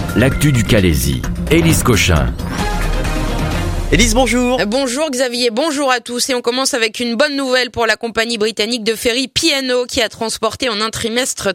l'actu du Calaisis. Élise Cochin. Élise, bonjour. Bonjour Xavier, bonjour à tous. Et on commence avec une bonne nouvelle pour la compagnie britannique de ferry P&O qui a transporté en un trimestre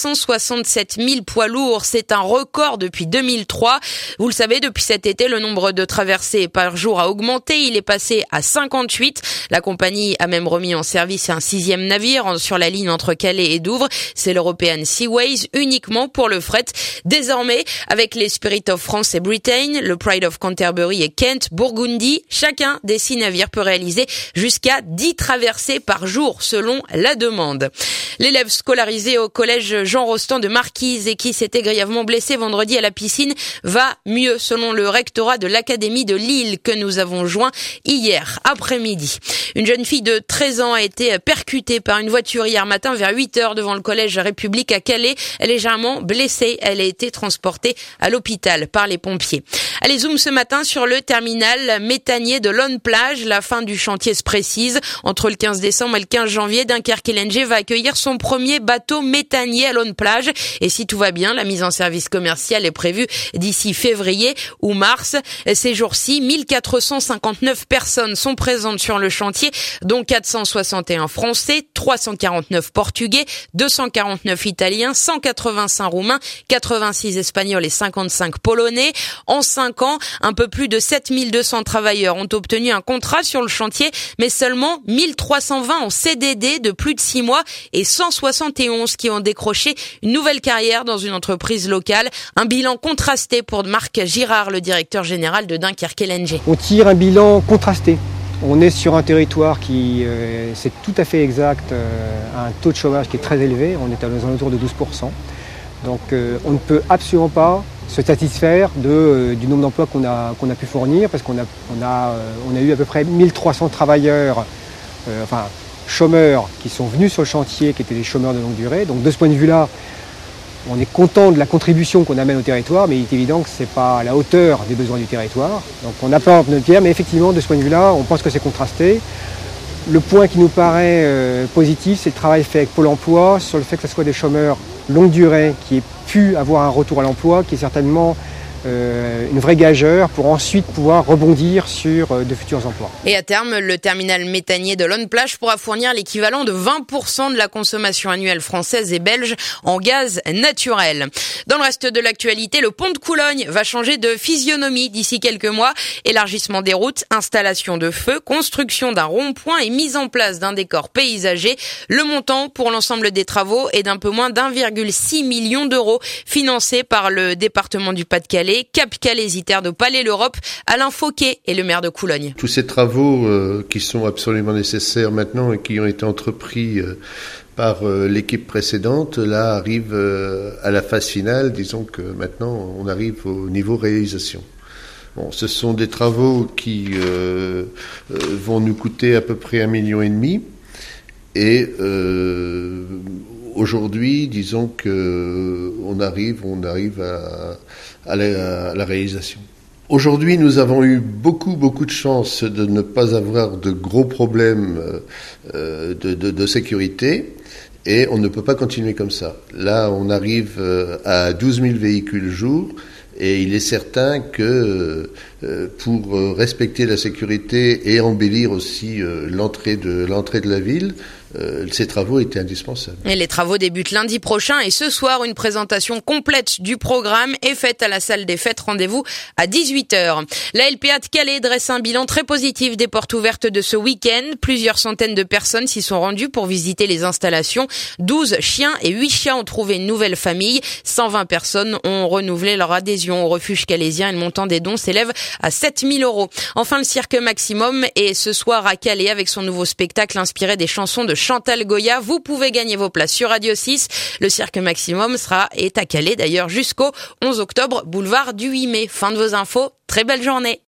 367 000 poids lourds. C'est un record depuis 2003. Vous le savez, depuis cet été, le nombre de traversées par jour a augmenté. Il est passé à 58. La compagnie a même remis en service un 6e navire sur la ligne entre Calais et Douvres. C'est l'European Seaways, uniquement pour le fret. Désormais, avec les Spirit of France et Britain, le Pride of Canterbury et Kent, Burgundy, chacun des 6 navires peut réaliser jusqu'à 10 traversées par jour selon la demande. L'élève scolarisé au collège Jean Rostand de Marquise et qui s'était grièvement blessé vendredi à la piscine va mieux selon le rectorat de l'Académie de Lille que nous avons joint hier après-midi. Une jeune fille de 13 ans a été percutée par une voiture hier matin vers 8h devant le collège République à Calais. Elle est légèrement blessée. Elle a été transportée à l'hôpital par les pompiers. Allez, zoom ce matin sur le terminal méthanier de Lonne-Plage. La fin du chantier se précise. Entre le 15 décembre et le 15 janvier, Dunkerque LNG va accueillir son premier bateau méthanier à Lonne-Plage. Et si tout va bien, la mise en service commerciale est prévue d'ici février ou mars. Ces jours-ci, 1459 personnes sont présentes sur le chantier, dont 461 Français, 349 Portugais, 249 Italiens, 185 Roumains, 86 Espagnols et 55 Polonais. En 5 ans, un peu plus de 7200 travailleurs ont obtenu un contrat sur le chantier, mais seulement 1320 en CDD de plus de 6 mois et 171 qui ont décroché une nouvelle carrière dans une entreprise locale. Un bilan contrasté pour Marc Girard, le directeur général de Dunkerque LNG. On tire un bilan contrasté. On est sur un territoire qui, c'est tout à fait exact, a un taux de chômage qui est très élevé. On est aux alentours de 12%. Donc on ne peut absolument pas se satisfaire du nombre d'emplois qu'on a pu fournir, parce qu'on a eu à peu près 1300 travailleurs, chômeurs qui sont venus sur le chantier, qui étaient des chômeurs de longue durée. Donc de ce point de vue-là, on est content de la contribution qu'on amène au territoire, mais il est évident que ce n'est pas à la hauteur des besoins du territoire. Donc on apporte notre pierre, mais effectivement, de ce point de vue-là, on pense que c'est contrasté. Le point qui nous paraît positif, c'est le travail fait avec Pôle emploi sur le fait que ce soit des chômeurs longue durée qui aient pu avoir un retour à l'emploi, qui est certainement une vraie gageure pour ensuite pouvoir rebondir sur de futurs emplois. Et à terme, le terminal méthanier de Lonne-Plage pourra fournir l'équivalent de 20% de la consommation annuelle française et belge en gaz naturel. Dans le reste de l'actualité, le pont de Coulogne va changer de physionomie d'ici quelques mois. Élargissement des routes, installation de feux, construction d'un rond-point et mise en place d'un décor paysager. Le montant pour l'ensemble des travaux est d'un peu moins d'1,6 million d'euros, financé par le département du Pas-de-Calais, Cap Calaisis Terre de Palais l'Europe. Alain Fauquet est le maire de Coulogne. Tous ces travaux qui sont absolument nécessaires maintenant et qui ont été entrepris par l'équipe précédente, là arrivent à la phase finale. Disons que maintenant on arrive au niveau réalisation. Bon, ce sont des travaux qui vont nous coûter à peu près 1,5 million. Et aujourd'hui, disons que on arrive à la réalisation. Aujourd'hui, nous avons eu beaucoup de chance de ne pas avoir de gros problèmes de sécurité, et on ne peut pas continuer comme ça. Là, on arrive à 12 000 véhicules jour, et il est certain que pour respecter la sécurité et embellir aussi l'entrée de la ville, ces travaux étaient indispensables. Et les travaux débutent lundi prochain, et ce soir, une présentation complète du programme est faite à la salle des fêtes. Rendez-vous à 18h. La LPA de Calais dresse un bilan très positif des portes ouvertes de ce week-end. Plusieurs centaines de personnes s'y sont rendues pour visiter les installations. 12 chiens et 8 chats ont trouvé une nouvelle famille. 120 personnes ont renouvelé leur adhésion au refuge calaisien, et le montant des dons s'élève à 7 000 euros. Enfin, le cirque Maximum est ce soir à Calais avec son nouveau spectacle inspiré des chansons de Chantal Goya. Vous pouvez gagner vos places sur Radio 6. Le cirque Maximum est à Calais d'ailleurs jusqu'au 11 octobre, boulevard du 8 mai. Fin de vos infos. Très belle journée.